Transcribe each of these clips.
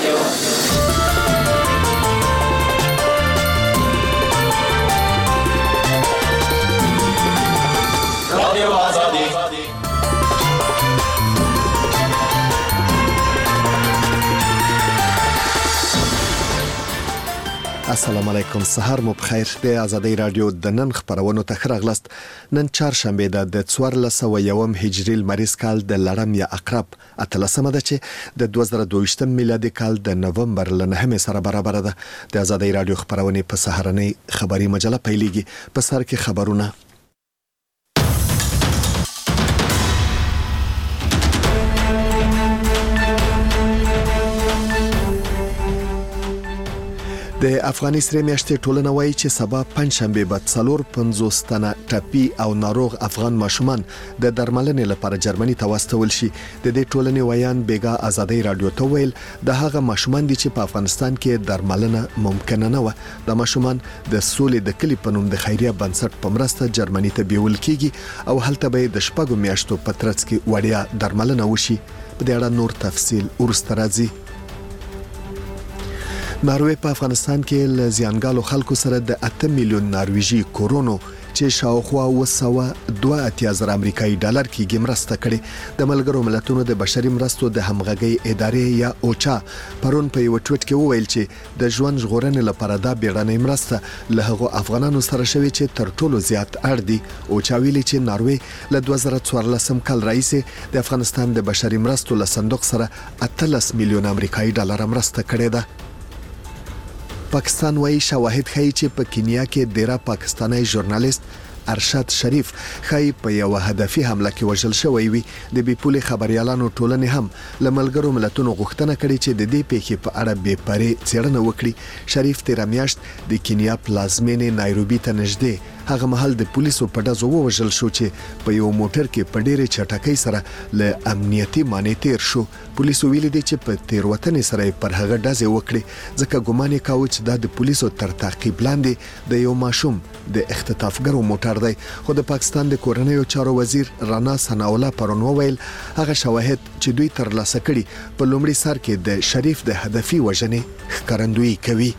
السلام علیکم، سهار مو بخیر. د آزادۍ رادیو د نن خبرونو ته ښه راغلاست. نن چهارشنبه ده د 1401 هجري لمریز کال د لړم یا عقرب 13مه ده چې د 2022 میلادي کال د نومبر ل 9 سره برابر ده. د آزادۍ رادیو خبرونه په سهارنۍ خبري مجله پیلېږي. په سر کې خبرونه. د افغاني سره میاشتې ټولنه وایي چې سبا پنځشنبه به 450 تنه ټپي او ناروغ افغان ماشومان د درملنې لپاره جرمني ته واستول شي. د دې ټولنې ویان بیګا آزادۍ رادیو ته ویل د هغه ماشومان دي چې په افغانستان کې درملنه ممکن نه و. د ماشومان د سولې د کلی په نوم د خیریه بنسټ په مرسته جرمني ته بیول کیږي او هلته به د شپږو میاشتو په ترڅ کې وړیا درملنه وشي. په دې اړه نور تفصیل ورسته راځي. ناروې په افغانستان کې ل زیانګالو خلکو سره د 8 میلیون نارویجی کورونو چې شاوخوا 2.2 امریکایي ډالر کې مرسته کړې. د ملګرو ملتونو د بشري مرستو د همغږي ادارې یا اوچا پرون په یو ټویټ کې وویل چې د ژوند ژغورنې لپاره د بیړنۍ مرسته له هغو افغانانو سره شوي چې تر ټولو زیات اړ دي. اوچا ویلي چې ناروې له 2014 کال راهیسې د افغانستان د بشري مرستو له صندوق سره 18 میلیون امریکایي ډالر مرسته کړې ده. پاکستان وايي شواهد ښیي چې په کینیا کې ډیره پاکستانی ژورنالیست ارشد شریف خای په یو هدفي حمله کې وژل شوی وي. د بیپولي خبريالانو ټولنې هم له ملګرو ملتونو غوښتنه کړې چې د دې پیښې په اړه بې پرې څېړنه وکړي. شریف تیر میاشت د کینیا پلازمینې نایروبي ته نږدې هغه مهال د پولیسو په ډزو ووژل شو چې په یو موټر کې په ډېرې چټکۍ سره له امنیتي مانع تیر شو. پولیسو ویلي دي چې په تیروتنې سره پر هغه ډزې وکړي ځکه ګومان یې کاوه چې دا د پولیسو تر تعقیب لاندې د یو ماشوم د اختطافګرو موټر دی. خو د پاکستان د کورنیو چارو وزیر رانا ثناء الله پرون وویل هغه شواهد چې دوی ترلاسه کړي په لومړي سر کې د شریف د هدفي وژنې ښکارندویي کوي.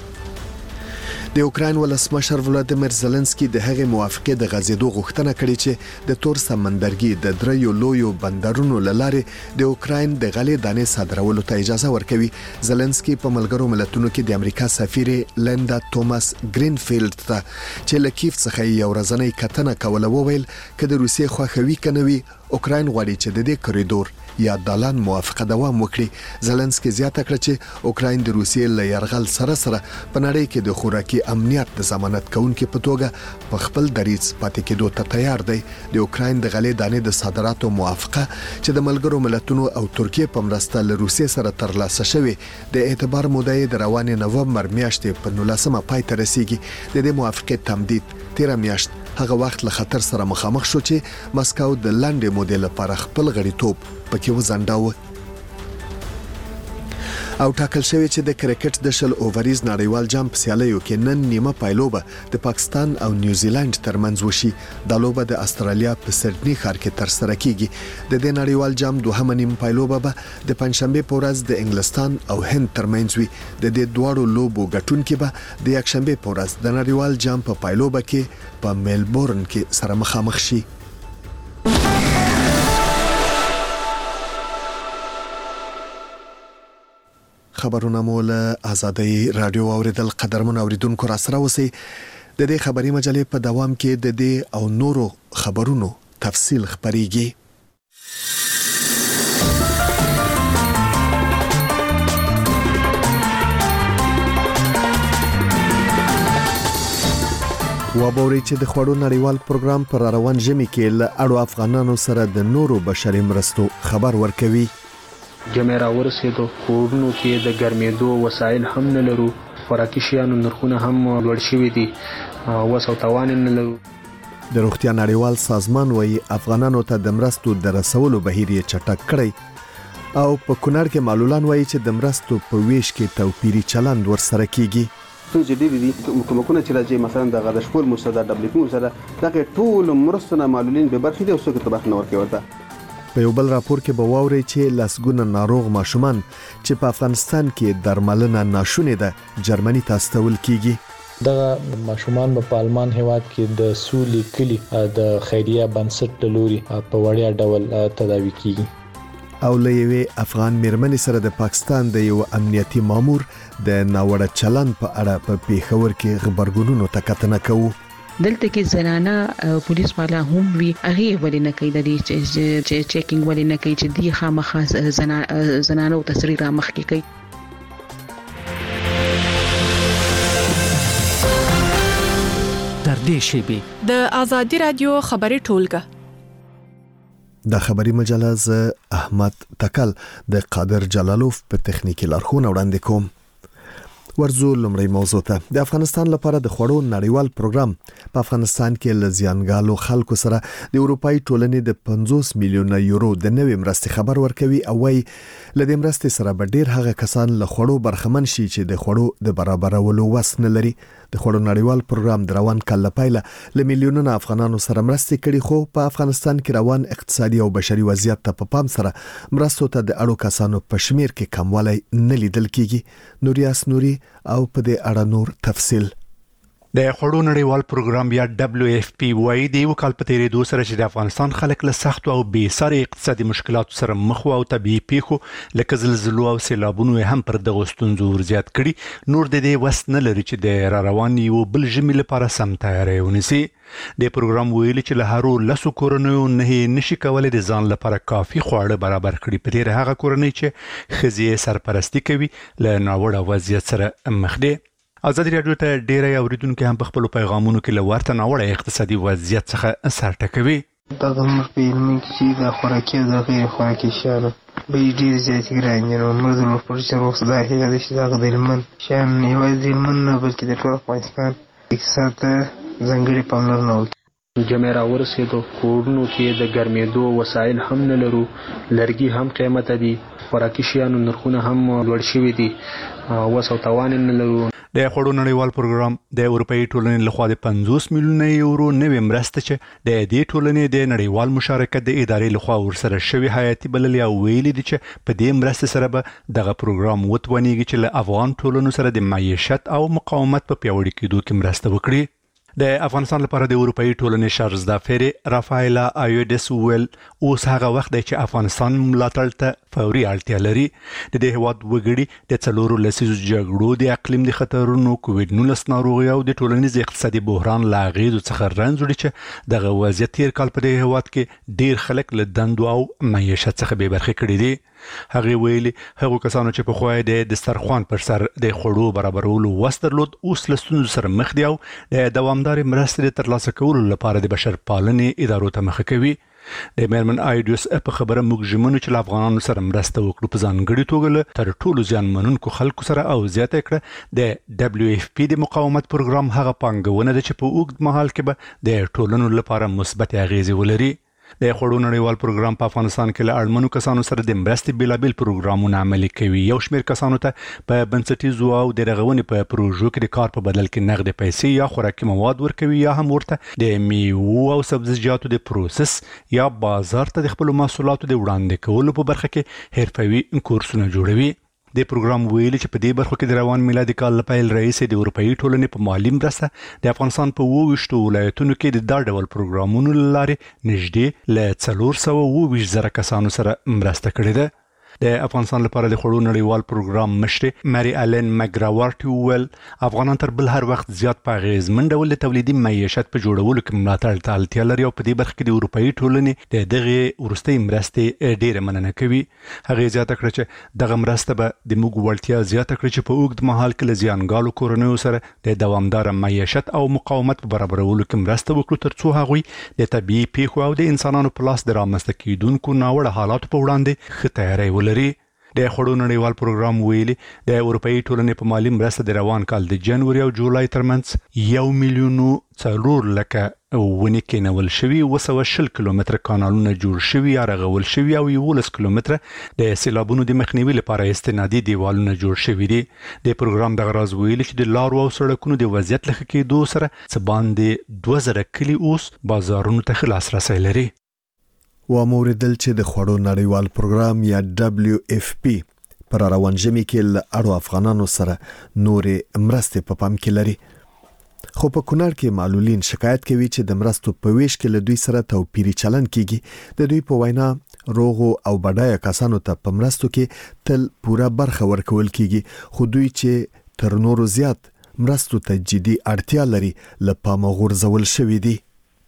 د اوکراین ولسمشر ولادیمیر زيلنسکي د هغې موافقه د غزیدو غوښتنه کړې چې د تور سمندرګي د دریو لویو بندرونو لاره د اوکراین د غلې دانې صادرولو ته اجازه ورکوي. زيلنسکي په ملګرو ملتونو کې د امریکا سفیر لیندا توماس گرینفیلد ته چې له کیف څخه یو ورځنۍ کتنه کوله وویل چې د روسیې خوښوي کنوي اوکراین غواړي چې د دې کوریډور یا دالان موافقه دوام وکړي. زيلنسکي زیاته کړه چې اوکراین د روسیې له یرغل سره په نړۍ کې د خوراکي امنیت د ضمانت کوونکي په توګه په خپل دریځ پاتې کېدو ته تیار دی. د اوکراین د غلې دانې د صادراتو موافقه چې د ملګرو ملتونو او ترکیه په مرسته له روسیې سره ترلاسه شوې د اعتبار موده د روان نومبر میاشتې په 19مه پای ته رسیدي. د دې موافقه تمدید تیر میاشت هغه وخت له خطر سره مخامخ شو چې مسکو د لاندې مودې لپاره خپل غړیتوب پکې وزنډاوه. او ټاکل شوی چې د کرکټ د شل اووریز نړیوال جام په سیالیو کې نن نیمه پایلوبه د پاکستان او نیوزیلند ترمنځ وشي. د لوبه د استرالیا په سډني ښار کې تر سره کیږي. د دې نړیوال جام دوهمه نیمه پایلوبه به د پنځشنبه په ورځ د انګلستان او هند ترمنځ وي. د دې دواړو لوبو ګټونکي به د یکشنبه په ورځ د نړیوال جام په پایلوبه کې په میلبورن کې سره مخامخ شي. خبرونه مول آزادۍ رادیو اوریدل. قدرمن اوریدونکو را سره اوسئ. د دې خبري مجلې په دوام کې د دې او نورو خبرونو تفصیل خبريږي. وابوري چې د خوړو نړیوال پروګرام پر روان ژمي کې له اړو افغانانو سره د نورو بشري مرستو خبر ورکوي. جمع را ورسېدو، کورونو کې د ګرمېدو وسایل هم نه لرو، خوراکي شیانو نرخونه هم لوړ شوي دي، وس او توان نه لرو. د روغتیا نړیوال سازمان وايي افغانانو ته د مرستو د رسولو بهیر یې چټک کړی او په کونړ کې معلولان وايي چې د مرستو په ویش کې توپیری چلند ورسره کیږي. څنګه ډېری دي کومکونه چې راځي مثلا د غدشپور مستدا دبليو پی سره دغه ټول مرستونه معلولین به برخې دي او څوک ته برخه نه ورکوي ورته. په یو بل راپور کې به واوري چې لسګونه ناروغ ماشومان چې په افغانستان کې درملنه ناشونې ده جرمني ته استول کیږي. دغه ماشومان په آلمان هیواد کې د سولې کلی د خیریه بنسټ د لوري په وړیا ډول تداوي کیږي. او له یوې افغان میرمنې سره د پاکستان د یو امنیتي مامور د ناوړه چلند په اړه په پیښور کې خبرګونونو ته کتنه کوو. دلته کې زنانه پولیس والا هم وی هغه ولې نه کوي د دې چیکینګ ولې نه کوي چې دی خامخا زنانه او تسریع را مخ کې کوي. تر دې شی د آزادی رادیو خبري ټولګه د خبري مجله ز احمد تکل د قادر جلالوف په تخنیکی لارښوونه وړاندې کوم. ورزو لمړی موضوع ته د افغانستان لپاره د خوړو نړیوال پروګرام په افغانستان کې لزیانګالو خلکو سره د اروپאי ټولنې د 50 میلیونه یورو د نوې مرستې خبر ورکوي او وايي لدې مرستې سره به ډیر هغه کسان له خوړو برخمن شي چې د خوړو د برابرولو وس نه لري. د خوړو نړیوال پروګرام د روان کال لپاره ل میلیونونو افغانانو سره مرستې کړي خو په افغانستان کې روان اقتصادي او بشري وضعیت ته په پام سره مرستو ته د اړو کسانو په شمیر کې کموالی نه لیدل کیږي. نوریاس نوري او په دې اړه نور تفصیل. د خوړو نړیوال پروګرام یا WFP وايي د یو کال په تیریدو سره چې د افغانستان خلک له سخت او بې ساري اقتصادي مشکلاتو سره مخ او طبيعي پیښو لکه زلزلو او سیلابونو هم پر دغه ستونزو ورزيات کړي. نور د دې وس نه لري چې د را روان یو بل ژمي لپاره سم تیاری ونیسي. د پروګرام ویلي چې له هرو لسو کورنیو نه نشي کولای د ځان لپاره کافي خواړه برابر کړي. په دې هغه کورنۍ چې خزي سرپرستی کوي له ناوړه وضعیت سره مخ دي. ازادي راډیو ته ډیره اوریدونکو هم په خپل پیغامونو کې لورته ناوړه اقتصادي وضعیت څخه سر ټکوي. دغه مخ په علمي کې چې د خوراکي او د غیر خوراکي شیانو به ډیر زیات ګران دي. نو موږ د پروژې روغ دا هیله ده چې دغه د علمن شیان یوازې د علمن نه بلکې د ټول افغانستان اقتصاد ته ځانګړې پاملرنه وکړي. جمع را ورسېدو کورونو کې د ګرمېدو وسایل هم نه لرو، لرګي هم قیمت دي، خوراکي شیانو نرخونه هم لوړ شوي دي، وس او توان نه لرو. د خوړو نړیوال پروګرام د اروپאי ټولنې لخوا د 50 میلیونه یورو نوې مرسته چې د دې ټولنې د نړیوال مشارکت د ادارې لخوا ورسره شوی حیاتي بلل او ویلي دي چې په دې مرسته سره به دغه پروګرام وتونیږي چې له افغان ټولنو سره د معیشت او مقاومت په پیاوړي کېدو کې مرسته وکړي. د افغانستان لپاره د اروپאי ټولنې شارزدافری رافایلا ایودس ویل اوس هغه وخت دی چې افغانستان ملاتړ ته فوري اړتیا لري. د دې هواد وګړي د څلورو لسیزو جګړو د اقلیم د خطرونو کووډ-19 ناروغي او د ټولنیز اقتصادي بحران لا غیدو څخه رنځوړي چې دغه وضعیت تیر کال په دې هواد کې ډیر خلک له دندو او معیشت څخه بې برخې کړي دي. هغه ویلي هغه کسانو چې په خوای د دسترخوان پر سر د خوړو برابرولو وس درلود اوس له ستونزو سره مخ دي او د دوامدار مرستې ترلاسه کولو لپاره د بشر پالنې ادارو ته مخه کوي. د میرمن ایډیوس په خبره موږ ژمنو چې افغانانو سره مرسته وکړو په ځانګړي توګه تر ټولو زیانمنونکو خلکو سره او زیاته کړه د WFP د مقاومت پروګرام هغه پانګونه ده چې په اوږد مهال کې به د ټولنو لپاره مثبت اغیزې ولري. د خوړو نړیوال پروګرام په افغانستان کې له اړمنو کسانو سره د مرستې بیلابل پروګرامونه عملي کوي. یو شمېر کسانو ته په بنسټیزو او د رغونې په پروژو کې د کار په بدل کې نغدي پیسې یا خوراکي مواد ورکوي یا هم ورته د میوو او سبزیجاتو د پروسس یا بازار ته د خپل محصولاتو د وړاندې کولو په برخه کې حرفوي کورسونه جوړوي. د پروګرام ویلي چې په دې برخه کې د روان میلادي کال لپاره رئیس د اروپאי ټولنې په مالی مرسته د افغانستان په 22 ولایتونو کې د دا ډول پروګرامونو لارې نږدې ل 420,000 کسانو سره مرسته کړې ده. د افغانستان لپاره د خوړو نړیوال پروګرام مشر مری الن مګراورټ ویل افغانان تر بل هر وخت زیات په غیزمن ډول د تولیدي معیشت په جوړولو کې ملاتړ ته اړتیا لري او په دې برخه کې د اروپאי ټولنې د دغه ورستۍ مرستې ډیره مننه کوي. هغه زیاته کړه چې دغه مرسته به د موږ وړتیا زیاته کړي چې په اوږد مهال کې له زیانګالو کورنیو سره د دوامدار معیشت او مقاومت په برابرولو کې مرسته وکړو ترڅو هغوی د طبيعي پیښو او د انسانانو په لاس د رامنځته کیدونکو ناوړه حالاتو په وړاندې ښه تیاری ولري. د خوړو نړیوال پروګرام ویلي د اروپאי ټولنې په مالی مرسته د روان کال د جنوري او جولای ترمنځ 1 میلیون 4 لکه ونې کېنول شوي 220 کیلومتره کانالونه جوړ شوي یا رغول شوي او 11 کیلومتره د سیلابونو د مخنیوي لپاره استنادي دیوالونه جوړ شوي دي. د پروګرام دغه راز ویلي چې د لارو او سړکونو د وضعیت له ښه کېدو سره څه باندې 2000 کلي اوس بازارونو ته خلاص رسۍ لري. و موردل چې د خوړو نړیوال پروګرام یا WFP پر روان جمی کې له اړو افغانانو سره نورې مرستې په پام کې لري. خو په کونړ کې معلولین شکایت کوي چې د مرستو په ویش کې له دوی سره توپیری چلن کیږي. د دوی په وینا روغو او بډایه کسانو ته په مرستو کې تل پوره برخه ورکول کیږي، خو دوی چې تر نورو زیات مرستو ته جدي اړتیا لري له پامه غورځول شوي دي.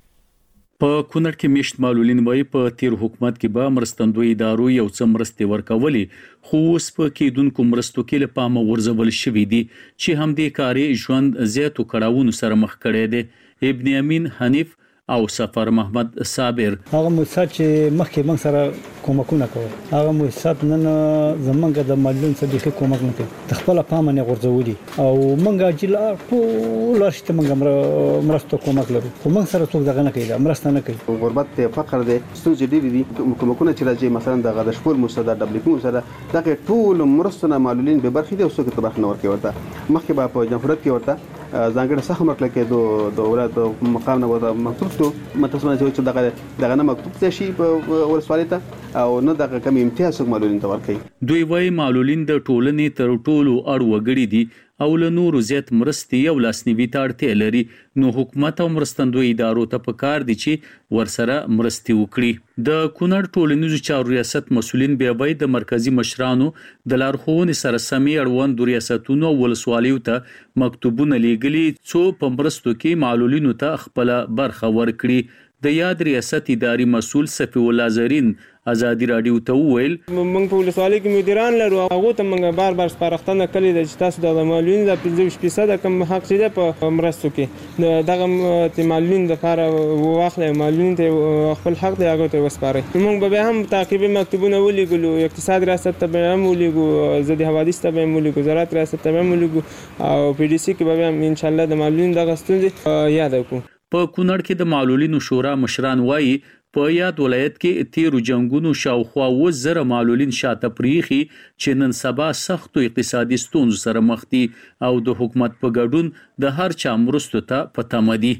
په کونړ کې میشت معلولین وای په تیر حکومت کې به مرستندوی ادارو یو څه مرستې ورکولې، خو اوس په کېدونکو مرستو کې له پامه غورځول شوي دي چې هم دې کاري ژوند زیاتو کړاوونو سره مخ کړی دی. ابن امین حنیف او سفر محمد صابر هغه موسسات چې مخکې موږ سره کومکونه کوي، هغه موسسات نن زمونږ د معلولین سره د کومک نه کوي، د خپل پامه نه غورځولي او موږ اجل ټول شته موږ مرسته کومک لرو، خو موږ سره څوک دغه نه کوي، مرسته نه کوي. غربت فقر دي ستونزې ډېرې دي. کومکونه چې راځي مثلا د غدشپول موسسه د WFP سره دغه ټول مرستونه معلولین به برخې دي او څوک ته برخه نه ورکوي. ورته مخکې به په جمهوریت کې ورته ځانګړي سخت مرکله کې د ولایت مقام نه وته مکتوب شو متاسفانه چې دغه نه مکتوب شي په ولسوالۍ ته او نه دغه کم امتیاز معلولین ته ورکوي. دوی وايي معلولین د ټولنې تر ټولو اړ وګړي دي او له نورو زیات مرستې او لاسنیوي ته اړتیا لري، نو حکومت او مرستندوی ادارو ته پکار دي چې ورسره مرستې وکړي. د کونړ ټولنیزو چارو ریاست مسؤلین بیا وایي د مرکزی مشرانو د لارښوونې سره سمې اړوند ریاستونو او ولسوالیو ته مکتوبونه لیږلي څو په مرستو کې معلولینو ته خپل برخه ورکړي. د یاد ریاست اداري مسؤل صفی الله زرین ازادي رادیو ته وویل موږ په ولسوالۍ کې مدیران لرو، هغه ته موږ بار سپارښتنه کړې ده چې تاسو د معلولین د 15% کم حق شته په مرستو کې دغه معلولین لپاره واخلې، معلولین ته خپل حق دی هغه ته وسپاري. موږ به هم تعقیبي مکتوبونه ولېږلو، اقتصاد ریاست ته به هم ولېږو، زدي حوادث ته به هم ولېږو، زراعت ریاست ته به هم ولېږو او PDC کې به هم ان شاء الله د معلولین دغه ستونزې یاد وکړو. په کونړ کې د معلولینو شورا مشران وایي په یاد ولایت کې تیرو جنگونو شاوخوا 1000 معلولین شاته پریخي چې نن سبا سختو اقتصادي ستونزو سره مخ دي او د حکومت په ګډون د هر چا مرستو ته پته مدي.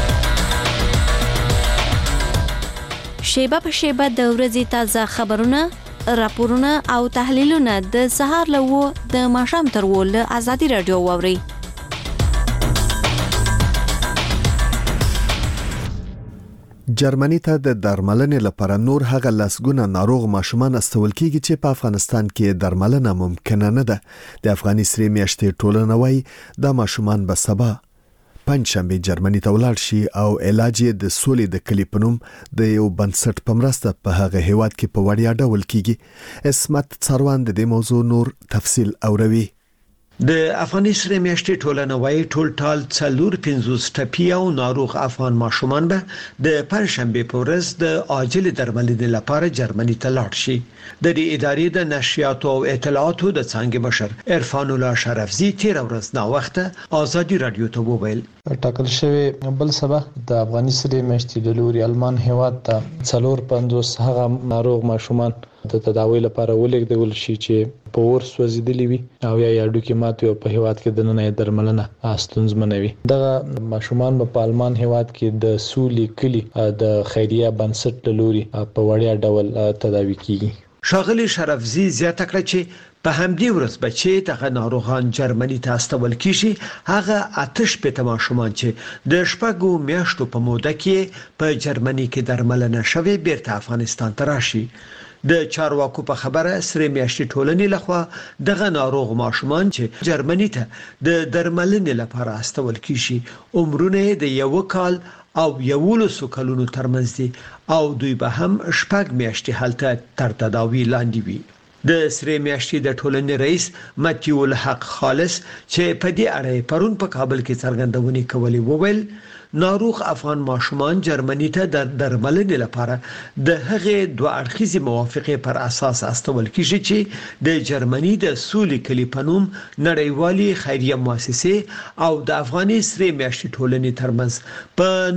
شیبه په شیبه د ورځې تازه خبرونه، راپورونه او تحلیلونه د سهار له د ماښام تر ول ازادي رادیو ووري. جرمني ته د درملنې لپاره نور هغه لسګونه ناروغ ماشومان استول کیږي چې په افغانستان کې درملنه ممکنه نه ده. د افغاني سری میاشتې ټولنه وايي دا ماشومان به سبا پنځشنبه جرمني ته ولاړ شي او علاج د سولې د کلی په نوم د یو بنسټ په مرسته په هغه هیواد کې په وړیا ډول کیږي. اسمت څروان د دې موضوع نور تفصیل اوروي. د افغاني سری میاشتې ټولنه وايي ټول ټال 450 ټپي او ناروغ افغان ماشومان به د پنځشنبه په ورځ د عاجل درملنې لپاره جرمني ته لاړ شي. د دې ادارې د نشریاتو او اطلاعاتو د څنګه مشر عرفان الله شرفزی تیر ورځ نا وخته ازادي رادیو ته وویل ټاکل شوی بل سبا د افغاني سری میاشتې د لوري المان هیواد ته 450 هغه ناروغ ماشومان د تداوی لپاره ولېږدول شي چې په ور سوځیدلی وي او یا اډو کې ماته په هیواد کې د نن درملنه ستونزمنوي. دغه ماشومان په آلمان هیواد کې د سولې کلی د خیریه بنسټ لوري په وړیا ډول تداوی کیږي. شاغلی شرفزی زیاته کړه چې په همدې ورځ بچي دغه ناروغان جرمني ته استول کیږي. هغه آتش په ماشومان چې د شپږو میاشتو په موده کې په جرمني کې درملنه شوی بیرته افغانستان ته راشي. د چارواکو په خبره سری میاشتې ټولنې لخوا دغه ناروغ ماشومان چې جرمني ته د درملنې لپاره استول کیږي عمرونه د 1 کال او 11 کلونو ترمنځ دي او دوی به هم 6 میاشتې هلته تر تداوی لاندې وي. د سری میاشتې د ټولنې رئیس متیو الحق خالص چې په دې اړه پرون په کابل کې څرګندونې کولې وویل ناروغ افغان ماشومان جرمني ته د درملنې لپاره د هغې دوه اړخیزې موافقې پر اساس استول کیږي چې د جرمني د سولې کلی په نوم نړیوالي خیریه مؤسسه او د افغاني سری میاشتې ټولنې ترمنځ په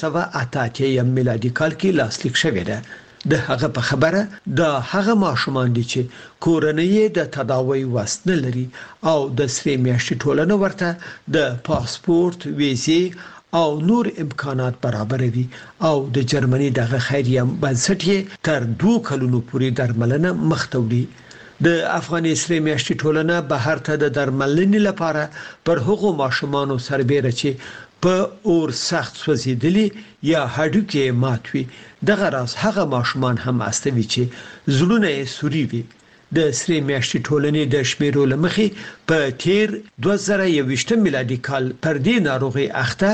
1988 میلادي کال کې لاسلیک شوې ده. د هغه په خبره د هغه ماشومان دي چې کورنۍ د تداوی وسنه لري او د سری میاشتې ټولنه ورته د پاسپورت، ویزې او نور امکانات برابروي او د جرمني دغه خیریه بنسټ تر 2 کلونو پورې درملنه مختوري. د افغاني سری میاشتې ټولنه بهر ته د درملنې لپاره پر هغو ماشومانو سربېره چې په اور سخت سوځیدلي یا هډوکي ماتوي دغه راز هغه ماشومان هم استوي چې زړونه سوري وي. د سری میاشتې ټولنې د شمیرو لمخې په تیر 2021 میلادي کال پر دې ناروغي اخته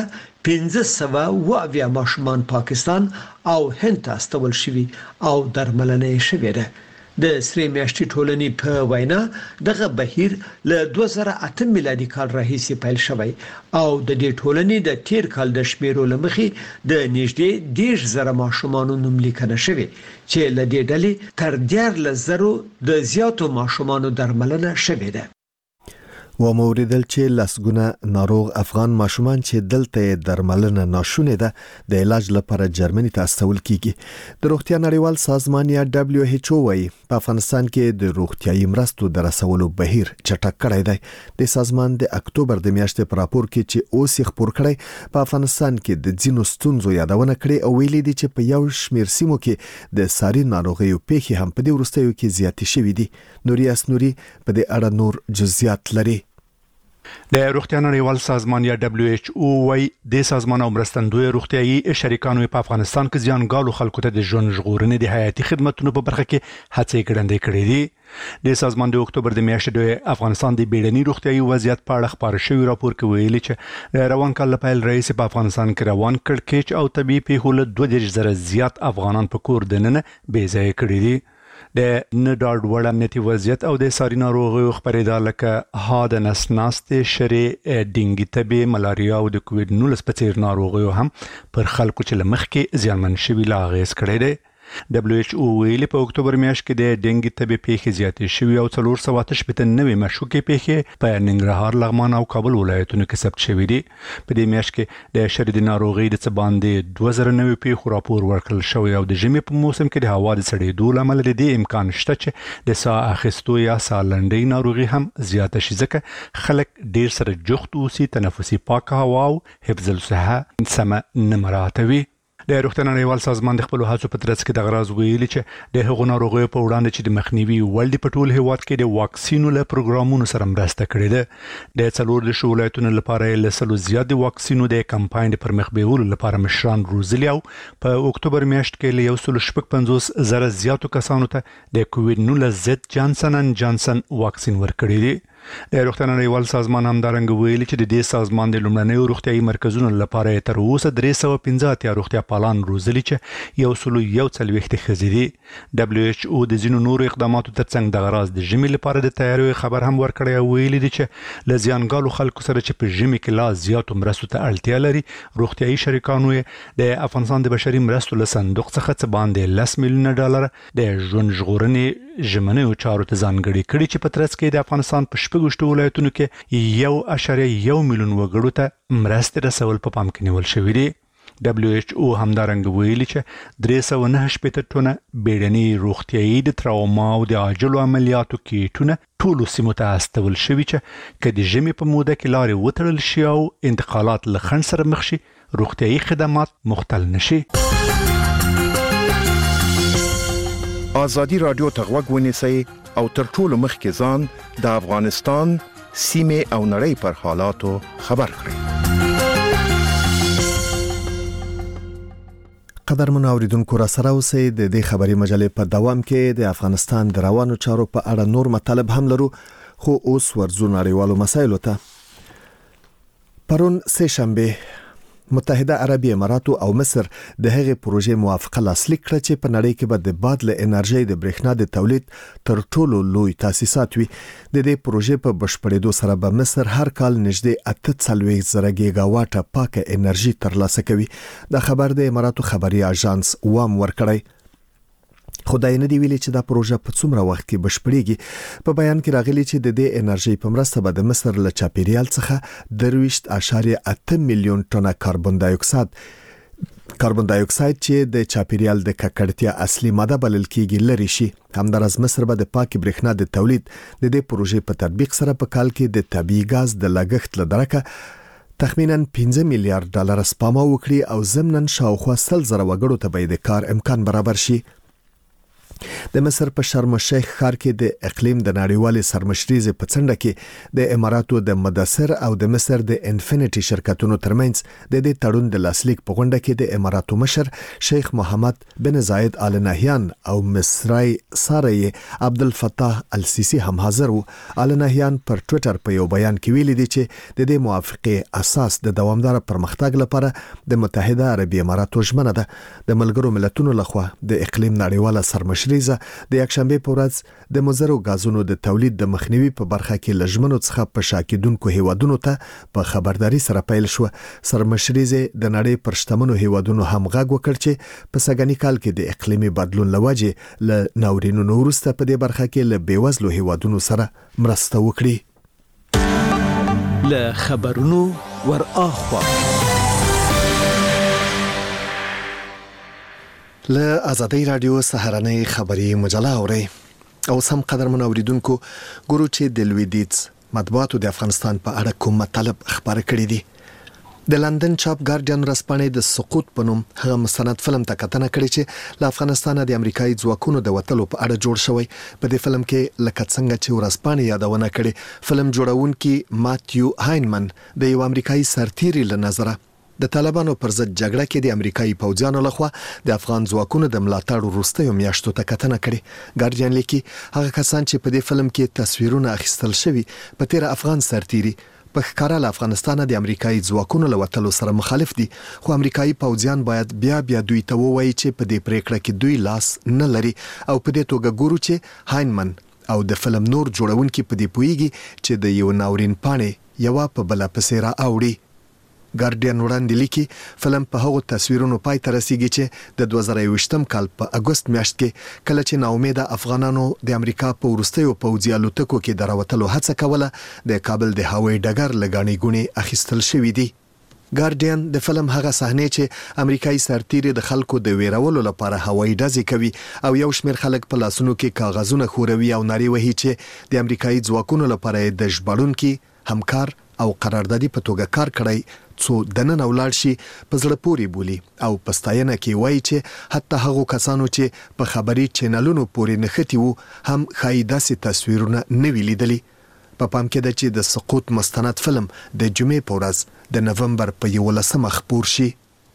1500 ماشومان پاکستان او هند ته استول شوي او درملنه شوې ده. د سری میاشتې ټولنې په وینا دغه بهیر له 2008 میلادي کال راهیسې پیل شوی او د دې ټولنې د تیر کال د شمیرو لمخې د نږدې 10,000 ماشومانو نوم لیکنه شوی چې له دې ډلې تر 10,000 د زیاتو ماشومانو درملنه شوې ده. و موریدل چې لسګونه ناروغ افغان ماشومان چې دلته درملنه ناشونه ده د علاج لپاره جرمني ته استول کیږي. د روغتیا نړیوال سازمان یا WHO وايي په افغانستان کې د روغتیايي مرستو د رسولو بهیر چټک کړی دی. د سازمان د اکتوبر د میاشتې په راپور کې چې اوس یې خبر کړی په افغانستان کې د ځینو ستونزو یادونه کړې او ویلي دي چې په یو شمېر سیمو کې د ساري ناروغیو پیښې هم په دې وروستیو کې زیاتې شوې دي. نوري اسنوري په دې اړه نور جزئیات لري. د روغتیا نړیوال سازمان یا WHO وايي د سازمان او مرستندوی روغتیايي شریکانو په افغانستان کې ځانګړو خلکو ته د ژوند ژغورنې د حیاتي خدماتو په برخه کې هڅې ګړندې کړې دي. د سازمان د اکتوبر د میاشتې د افغانستان د بیړني روغتیايي وضعیت په اړه خبر شوی راپور کې ویلي چې روان کال په رئیس په افغانستان کې روان کړکېچ او طبي پیښو له 2000 زیات افغانان په کور دننه بې ځای کړي دي. د نډاډ وړ امنیتي وضعیت او د ساري ناروغیو خبرېدا لکه هاد نسناستې شری ډینګي تبي ملاریا او د کووډ-19 په څیر ناروغیو هم پر خلکو چې لمخ کې زیانمن شوي لا غیس کړي دي. WHO ویلي په اکتوبر میاشت کې د ډینګي تبي پیښې زیاتې شوې او 489 مشکوکې پیښې په ننګرهار، لغمان او کابل ولایتونو کې ثبت شوې دي. په دې میاشت کې د شری ناروغي د څه باندې 2009 پیښو راپور ورکړل شوی او د ژمي په موسم کې د هوا د سړېدو لامل د دې امکان شته چې د ساه اخیستو یا ساه لنډۍ ناروغي هم زیاته شي ځکه خلک ډیر سره جفت اوسي، تنفسي پاکه هوا او حفظ الصحه سم نه مراعاتوي. د روغتیا نړیوال سازمان د خپل هڅو په ترڅ کې د غراض ویلي چې د هغو ناروغیو په وړاندې چې د مخنیوي وړ دي په ټول هیواد کې د واکسینو له پروګرامونو سره مرسته کړې ده. د 4 ولایتونو لپاره له سلو زیات د واکسینو د کمپاین د پرمخ بیولو لپاره مشران روزلي او په اکتوبر میاشت کې له 150 زره زیاتو کسانو ته د کووډ-19 ضد جانسن اند جانسن واکسین ورکړي دي. د روغتیا نړیوال سازمان همدارنګه ویلي چې د دې سازمان د لومړنیو روغتیايي مرکزونو لپاره تر اوسه 315 روغتیا پالان روزلي چې 140 ښځې دي. WHO د ځینو نورو اقداماتو ترڅنګ د غراض د ژمي لپاره د تیاریو خبر هم ورکړی او ویلي دي چې له زیانګالو خلکو سره چې په ژمي کې لا زیاتو مرستو ته اړتیا لري، روغتیايي شریکانو د افغانستان د بشري مرستو له صندوق څخه څه باندې $10 میلیونه د ژوند ژغورنې ژمنیو چارو ته ځانګړي کړي چې په ترڅ کې د افغانستان په شپږ ولایتونو کې 1.1 میلیون وګړو ته مرستې رسول په پام کې نیول شوې دي. WHO همدارنګه ویلي چې 309 ټنه بیړني روغتیايي د تراوما او د عاجلو عملیاتو کیټونه ټولو سیمو ته استول شوي چې که د ژمي په موده کې لارې وتړل شي او انتقالات له خنډ سره مخ شي، روغتیايي خدمات مختل نشي. آزادی رادیو ته غوږ ونیسئ او تر ټولو مخکې ځان د افغانستان سیمې او نړۍ پر حالاتو خبر کړئ. قدرمن اوریدونکو را سره اوسئ. د دې خبري مجلې په دوام کې د افغانستان د روانو چارو په اړه نور مطالب هم لرو، خو اوس ورځو نړیوالو مسایلو ته. پرون سه شنبه متحده عربی امارات او مصر د هغې پروژې موافقه لاسلیک کړه چې په نړۍ کې به د باد له انرژي د برېښنا د تولید تر ټولو لوی تاسیسات وي. د دې پروژې په بشپړېدو سره به مصر هر کال نږدې 48,000 گیگا واټه پاکه انرژي ترلاسه کوي. دا خبر د اماراتو خبري اژانس وام ورکړی. خدای نه دی ویلي چې دا پروژه په څومره وخت کې بشپړېږي. په بیان کې راغلي چې د دې انرژي په مرسته به د مصر له چاپیریال څخه 23.8 میلیون ټنه کاربن ډای اکساید چې د چاپیریال د ککړتیا اصلي ماده بلل کېږي لري شي. همدارس مصر به د پاکي برېښنا د تولید د دې پروژې په تطبیق سره په کال کې د طبيعي ګاز د لګښت لدرکه تخمینا 15 میلیارډ ډالر سپما وکړي او ضمناً شاوخوا 100,000 وګړو ته به د کار امکان برابر شي. د مصر په شرم الشیخ ښار کې د اقلیم د نړیوالې سرمشریزې په څنډه کې د اماراتو د مدثر او د مصر د انفینټي شرکتونو ترمنځ د دې تړون د لاسلیک په غونډه کې د اماراتو مشر شیخ محمد بن زاید آل نهیان او مصری ساری عبدالفتاح السیسی هم حاضر وو. آل نهیان پر ټوئیټر په یو بیان کې ویلي دي چې د دې موافقې اساس د دوامدار پرمختګ لپاره د متحده عربي اماراتو ژمنه ده. د ملګرو ملتونو لخوا د اقلیم نړیواله سرمشریزه د یکشنبه په ورځ د مضرو غازونو د تولید د مخنیوي په برخه کې لجمنو څخه په شاکیدونکو هیوادونو ته په خبرداري سره پیل شو. سرمشریزه د نړۍ پر شتمنو هیوادونو هم غږ وکړ چې په سګنی کال کې د اقلیمي بدلون لوجه ل ناورینونو وروسته په دې برخه کې ل بیوزلو هیوادونو سره مرسته وکړي. ل خبرونو ور اخوا له آزادۍ رادیو سهارنۍ خبري مجله اوري او سم قدرمن اوریدونکو ګورو چې د لویدیز مطبوعاتو د افغانستان په اړه کوم مطلب خبره کړې دي. د لندن چاپ ګارډین رسپانې د سقوط په نوم هغه مستند فلم ته کتنه کړې چې له افغانستان د امریکایي ځواکونو د وټلو په اړه جوړ شوی. په دې فلم کې لکه څنګه چې ورسپانې یادونه کړې، فلم جوړونکي ماتیو هاینمن د یو امریکایي سرتیري له نظره د طالبانو پر ضد جګړه کې د امریکایي پوځیانو لخوا د افغان ځواکونو د ملاتړ وروستیو میاشتو ته کتنه کړې. ګارډین لیکي هغه کسان چې په دې فلم کې تصویرونه اخیستل شوي په تیر افغان سرتیري په ښکارا له افغانستان د امریکایي ځواکونو له وټلو سره مخالف دي، خو امریکایي پوځیان باید بیا دوی ته ووایي چې په دې پریکړه کې دوی لاس نه لري. او په دې توګه ګورو چې هاینمن او د فلم نور جوړونکي په دې پوهیږي چې د یو ناورین پاڼې یو په بل پسې را اوړي. ګارډین وړاندې لیکي فلم په هغو تصویرونو پای ته رسیږي چې د 2021م کال په اگست میاشت کې کله چې ناامیده افغانانو د امریکا په وروستیو پوځي الوتکو کې دراوتلو هڅه کوله د کابل د هوایي ډګر لګانی ګونې اخیستل شوې دي. ګارډین د فلم هغه صحنه چې امریکایي سرتیري د خلکو د ویرولو لپاره هوایي ډزې کوي او یو شمېر خلک په لاسونو کې کاغذونه خوروي او نارې وهي چې د امریکایي ځواکونو لپاره د ژباړونکي همکار او قراردادي په توګه کار کړی څو دنن اولاد شي په زړه پوري بولی او پستاینه کې وایي چې حتی هغو کسانو چې په خبري چینلونو پورې نښتي وو هم خایداسي تصویرونه نه ویلیدلی. په پام کې ده چې د سقوط مستند فلم د جمعې په ورځ د نومبر په 11 خپور شي.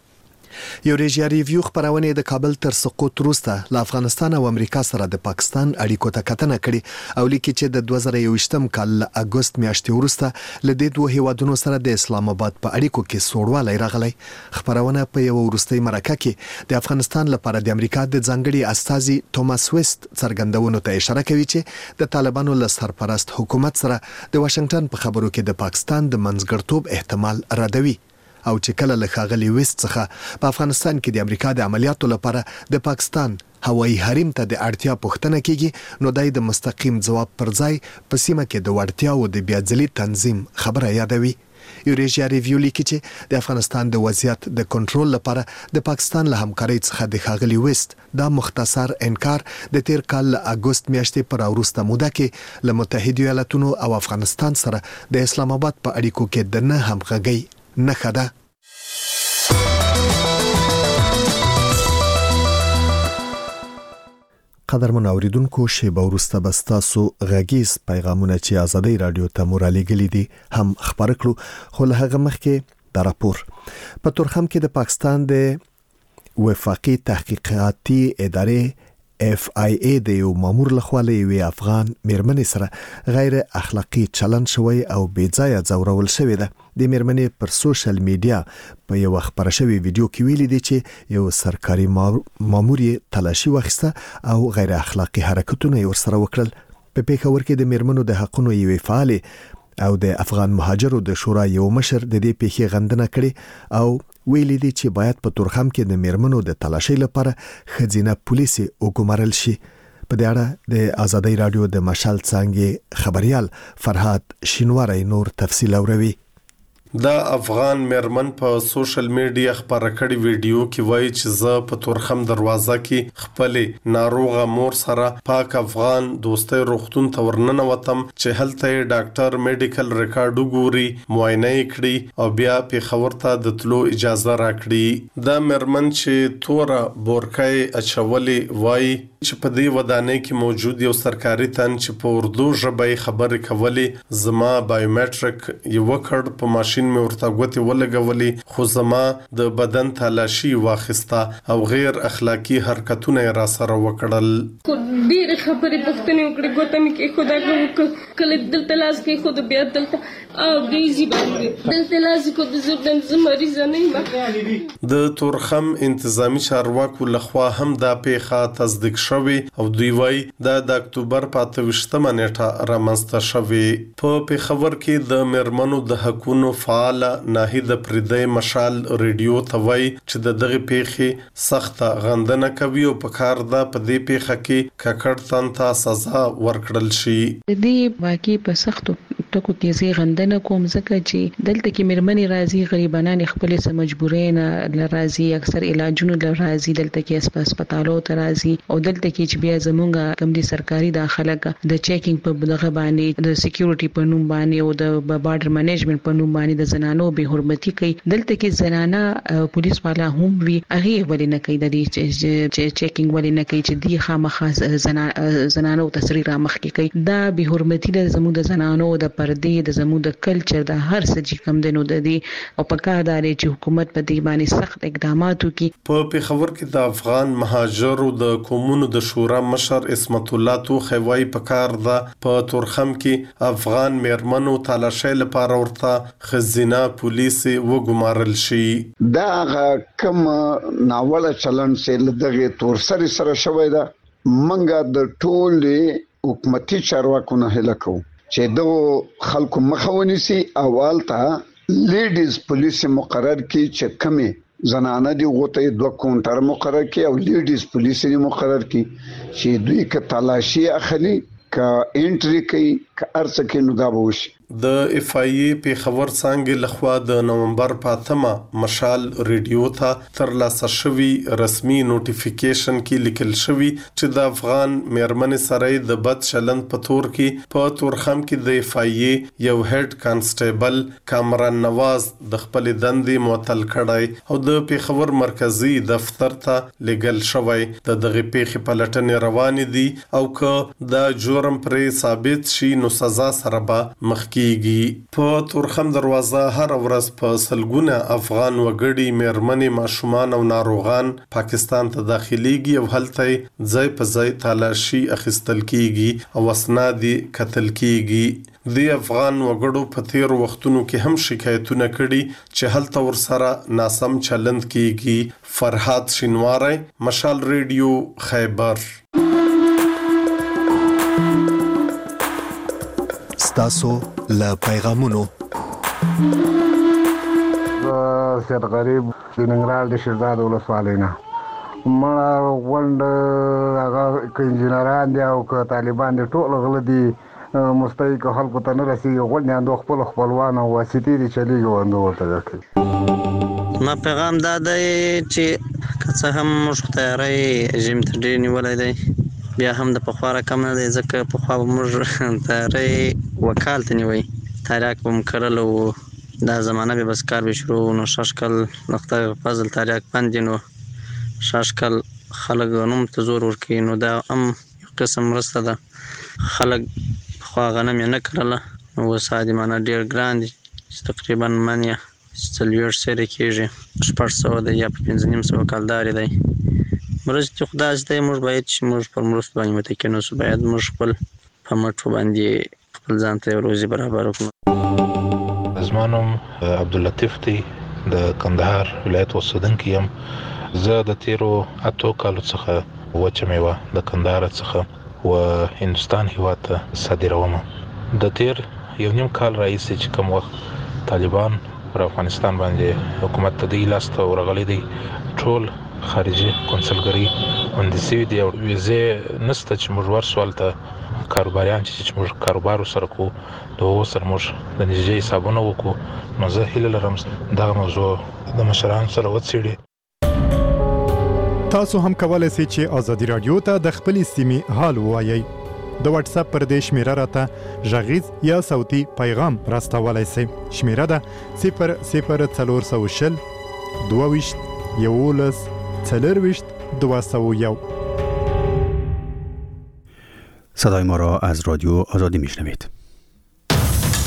یو ریجیا ریویو خبرونه د کابل تر سقوط وروسته له افغانستان او امریکا سره د پاکستان اړیکو ته کتنه کړې او لیکي چې د 2021م کال له اگست میاشتې وروسته له دې دوه هیوادونو سره د اسلام آباد په اړیکو کې سوړوالی راغلی. خبرونه په یو وروستي مرکه کې د افغانستان لپاره د امریکا د ځانګړي استازي توماس ویست څرګندونو ته اشاره کوي چې د طالبانو له سرپرست حکومت سره د واشنگټن په خبرو کې د پاکستان د منځګړتوب احتمال ردوي او چې کله له ښاغلي ویست څخه په افغانستان کې د امریکا د عملیاتو لپاره د پاکستان هوایي حریم ته د اړتیا پوښتنه کیږي نو دای د مستقیم ځواب پر ځای په سیمه کې د وړتیاو د بیاځلي تنظیم خبره یادوي. یوریشیا ریویو لیکي چې د افغانستان د وضعیت د کنټرول لپاره د پاکستان له همکارۍ څخه د ښاغلي ویست دا مختصر انکار د تیر کال له اگست میاشتې پر وروسته موده کې له متحده ایالاتونو او افغانستان سره د اسلام آباد په اړیکو کې د نه همغږۍ نښه ده. قدرمن اوریدونکو شیبه وروسته به ستاسو غږیز پیغامونه چې آزادۍ رادیو ته مرالیږلي دي هم خبر کړو، خو له هغه مخکې د راپور په تورخم کې د پاکستان د وفاقي تحقیقاتي ادارې FIA د یو مامور لخوا له یوې افغان میرمنې سره غیر اخلاقی چلند شوی او بې ځایه ځورول شوی ده. د میرمنې پر سوشل میډیا په یو خبره شوی ویډیو کې ویلي دي چې یو سرکاري مامور یې تلاشي واخیسته او غیر اخلاقی حرکتونه یې ورسره وکړل. په پیښور کې د میرمنو د حقونو یوې فعال او د افغان مهاجرو د شورا یو مشر د دې پیښې غندنه کړې او ویلي دي چې باید په تورخم کې د میرمنو د تلاشي لپاره خزینه پولیسي وګمارل شي. په دې اړه د آزادۍ رادیو د مشال څنګه خبريال فرهاد شینواری نور تفصیل اوروي. دا افغان میرمن په سوشل میډیا خبره کړې ویډیو کې وایي چې زه په تورخم دروازه کې خپل ناروغه مور سره پاک افغان دوستۍ روغتون ته ورننوتم چې هلته ډاکټر میډیکل ریکارډ وګوري معاینه کړي او بیا په خبر ته د تلو اجازه راکړي. دا میرمن چې توره بورکای اچولې وایي چې په دې ودانۍ کې موجود یو سرکاري تن چې په اردو ژبه خبرې کولې زما بایومټریک یو وکړ په ماشين مې ورته غوتې ولګولې خو زما د بدن تلاشي واخیسته او غیر اخلاقی حرکتونه را سره وکړل. ډېر خبرې پښتنې وکړې غوته مې کې خدا کله دلته لاس کې خود بیا دلته او دیزی باندې دلته لاس کو د زړه د مریض نه ما د تورخم انتظامی چارواکو لخوا هم دا پیښه تصدیق شوی او دوی وایي دا د اکتوبر په 28مه نیټه رامنځته شوی. په پیښور کې د میرمنو د حقوقو فعال ناهید پردی مشال ریډیو ته وایي چې د دغه پیښې سخت غندنه کوي او په کار ده په دې پیښه کې ککړ تن ته سزا ورکړل شي. دې واقعي په سختو ټکو کې زی غندنه کوم ځکه چې دلته کې میرمنې راځي غریبانان خپل سم مجبورین لراځي اکثر علاجونو لراځي دلته کې هسپتالو ته راځي او دلته کې چې بیا زمونږ کم دي سرکاري داخله د چیکینګ په دغه باندې د سکیورټي په نوم باندې او د بارډر منیجمنت په نوم باندې د زنانو به حرمتي کوي. دلته کې زنانه پولیس والا هم وی هغه ولې نه کوي د دې چیکینګ ولې نه کوي چې دی خامخا زنانو تسری را مخ کې کوي. دا به حرمتي د زموږ د زنانو د پردې د زموږ د کلچر د هر څه چې کم دنو د دې او په کار داري چې حکومت په دې باندې سخت اقدامات وکړي. په پیښور کې د افغان مهاجرو د قومونو د شورا مشر اسمت الله تو خوای په کار ده په تورخم کې افغان میرمنو تلاشۍ لپاره ورته خزینه پولیس وګمارل شي. دا کوم ناوړه چلن چې دغه تورسر سره شوی ده منګه د ټول حکومتي چارواکو نه هله کو چې دغه خلکو مخاوني سي اول ته لیډیز پولیس مقرر کی چې کمی زنانه دی غوته 2 کونټر مقرر کی او لیډیز پولیس مقرر کی چې دوی ک تلاشي اخلي ک انټری کوي ک ارڅ کې نو دا وشي. د اف ای ای په خبر څنګه لخوا د نومبر 5مه مشال ریډیو ته تر لاسه شوی رسمي نوټیفیکیشن کې لیکل شوی چې د افغان میرمن سره د بد چلند په تور کې په تورخم کې د اف ای ای یو هډ کانسټیبل کامران نواز د خپل دندې معطل کړای او د پیښور مرکزی دفتر ته لګل شوی. د دغه پیښې پلټنې روان دي او که دا جرم پرې ثابت شي نو سزا سره به مخکې په تورخم دروازه هر ورځ په سلګونه افغان وګړي میرمنې ماشومان او ناروغان پاکستان ته داخليږي او هلته ځای په ځای تلاشي اخیستل کیږي او اسناد قتل کیږي. د افغان وګړو په تیر وختونو کې هم شکایتونه کړي چې هلته ورسره ناسم چلند کیږي. فرحات شینواری مشال ریډیو خیبر. ستاسو له پیغامونو سید غریب د ننګرهار د شیرزاد ولسوالۍ نه مړه غونډ هغه انجینران دي او که طالبان دي ټول غله دي مستحق خلکو ته نه رسېږي غونډې اندو خپل خپلوان او واسطې دي چلیږي اندو ورته کوي. ما پیغام دا دی چې که څه هم موږ تیاری ژم ته ډېر نیولی دی بیا هم د پخوا رقم نه دی ځکه پخوا به موږ تیاری وکال ته نیوی تاریاک به م کرل او دا زمانه به بس کار به شروع نو شاشکل نقطه فضل تاریاک بند نو شاشکل خلک نوم ته زور ورکوي نو دا هم یو قسم مرسته ده. خلک پخوا غنم یې نه کرله نو اوس عادمانه ډېر ګران دي چې تقریبا من یې 40 سره کېږي 600 دی یا 500 کالداري دی. مرستې خدای دې موږ باید چې موږ پر مرستو باندې متکي نو باید موږ خپل په مټو باندې خپل ځان ته روزي برابر وکړو. زما نوم عبداللطیف دی د کندهار ولایت اوسیدونکی یم. زه د تیرو 8 کالو څخه وچه میوه د کندهار څخه و هندوستان هیواد ته صادروم. د تیر یو نیم کال راهیسې چې کوم وخت طالبان پر افغانستان باندې حکومت ته دی لاس ته ورغلی دی ټول خارجي کنسولګری هندسي دی او ویزه نسته چې موږ ورسول ته کاروباریان چې موږ کاروبار سره کوو د سره موږ د نږدې حسابونه وکړو نو زه هیله لرم دا موضوع د مشران سره وڅېړي. تاسو هم کولای شئ چې آزادي رادیو ته د خپلې سیمې حال ووایئ. د واتس اپ پر دې شمیره راته غږیز یا صوتي پیغام راستولای شئ. شمیره ده 00420 22 11 40 201. صدای ما را از رادیو آزادی میشنوید.